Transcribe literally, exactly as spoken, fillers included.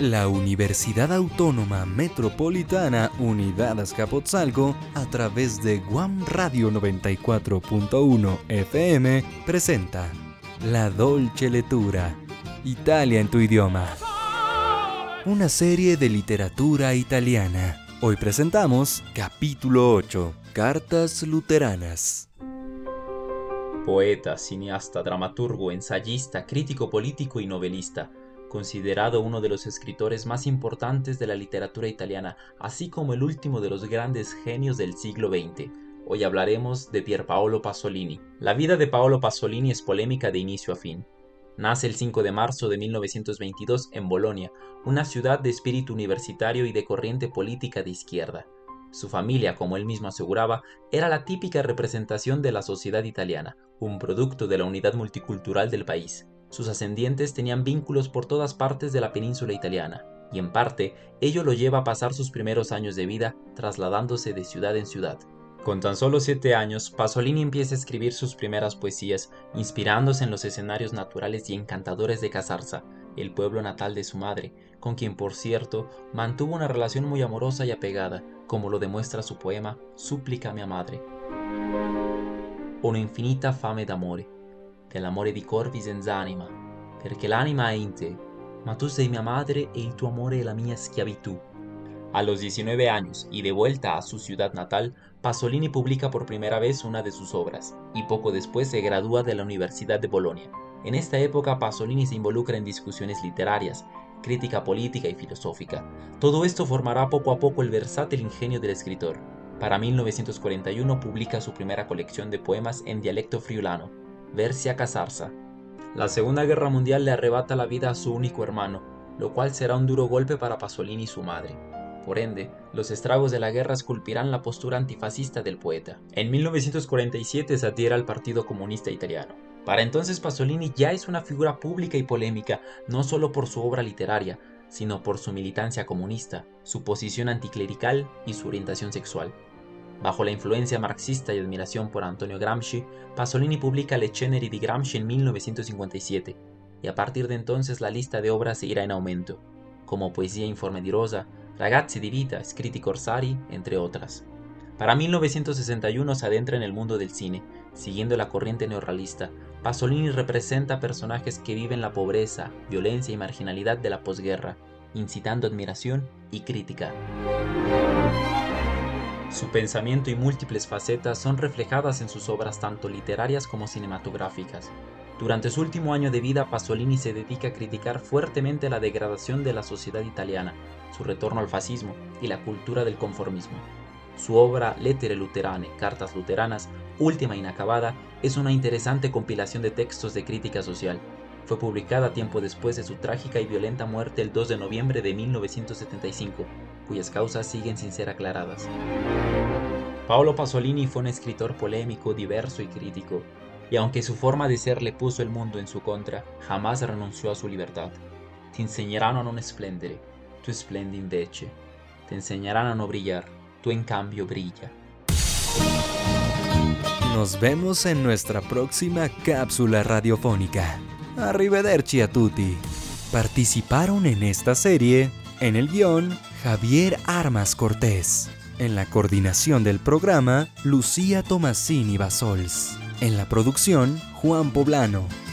La Universidad Autónoma Metropolitana Unidad Azcapotzalco, a través de Guam Radio noventa y cuatro punto uno F M, presenta La Dolce Lettura, Italia en tu idioma. Una serie de literatura italiana. Hoy presentamos capítulo ocho, Cartas Luteranas. Poeta, cineasta, dramaturgo, ensayista, crítico político y novelista, considerado uno de los escritores más importantes de la literatura italiana, así como el último de los grandes genios del siglo veinte. Hoy hablaremos de Pierpaolo Pasolini. La vida de Paolo Pasolini es polémica de inicio a fin. Nace el cinco de marzo de mil novecientos veintidós en Bolonia, una ciudad de espíritu universitario y de corriente política de izquierda. Su familia, como él mismo aseguraba, era la típica representación de la sociedad italiana, un producto de la unidad multicultural del país. Sus ascendientes tenían vínculos por todas partes de la península italiana, y en parte, ello lo lleva a pasar sus primeros años de vida trasladándose de ciudad en ciudad. Con tan solo siete años, Pasolini empieza a escribir sus primeras poesías, inspirándose en los escenarios naturales y encantadores de Casarsa, el pueblo natal de su madre, con quien, por cierto, mantuvo una relación muy amorosa y apegada, como lo demuestra su poema Supplica a mia madre. Ho una infinita fame d'amore, dell'amore di corvi senza anima, perché l'anima è in te, ma tu sei mia madre e il tuo amore è la mia schiavitù. A los diecinueve años, y de vuelta a su ciudad natal, Pasolini publica por primera vez una de sus obras, y poco después se gradúa de la Universidad de Bolonia. En esta época Pasolini se involucra en discusiones literarias, crítica política y filosófica. Todo esto formará poco a poco el versátil ingenio del escritor. Para mil novecientos cuarenta y uno publica su primera colección de poemas en dialecto friulano, Versi a Casarsa. La Segunda Guerra Mundial le arrebata la vida a su único hermano, lo cual será un duro golpe para Pasolini y su madre. Por ende, los estragos de la guerra esculpirán la postura antifascista del poeta. En mil novecientos cuarenta y siete se adhiere al Partido Comunista Italiano. Para entonces Pasolini ya es una figura pública y polémica, no solo por su obra literaria, sino por su militancia comunista, su posición anticlerical y su orientación sexual. Bajo la influencia marxista y admiración por Antonio Gramsci, Pasolini publica Le Ceneri di Gramsci en mil novecientos cincuenta y siete, y a partir de entonces la lista de obras irá en aumento, como Poesia in forma di rosa, Ragazzi di vita, Scritti Corsari, entre otras. Para mil novecientos sesenta y uno se adentra en el mundo del cine, siguiendo la corriente neorrealista. Pasolini representa personajes que viven la pobreza, violencia y marginalidad de la posguerra, incitando admiración y crítica. Su pensamiento y múltiples facetas son reflejadas en sus obras tanto literarias como cinematográficas. Durante su último año de vida, Pasolini se dedica a criticar fuertemente la degradación de la sociedad italiana, su retorno al fascismo y la cultura del conformismo. Su obra Lettere Luterane, Cartas Luteranas, última inacabada, es una interesante compilación de textos de crítica social. Fue publicada tiempo después de su trágica y violenta muerte el dos de noviembre de mil novecientos setenta y cinco, cuyas causas siguen sin ser aclaradas. Paolo Pasolini fue un escritor polémico, diverso y crítico, y aunque su forma de ser le puso el mundo en su contra, jamás renunció a su libertad. Ti insegneranno a non splendere, tu splendi invece. Te enseñarán a no brillar, tú en cambio brilla. Nos vemos en nuestra próxima cápsula radiofónica. Arrivederci a tutti. Participaron en esta serie, en el guión, Javier Armas Cortés. En la coordinación del programa, Lucía Tomasini Basols. En la producción, Juan Poblano.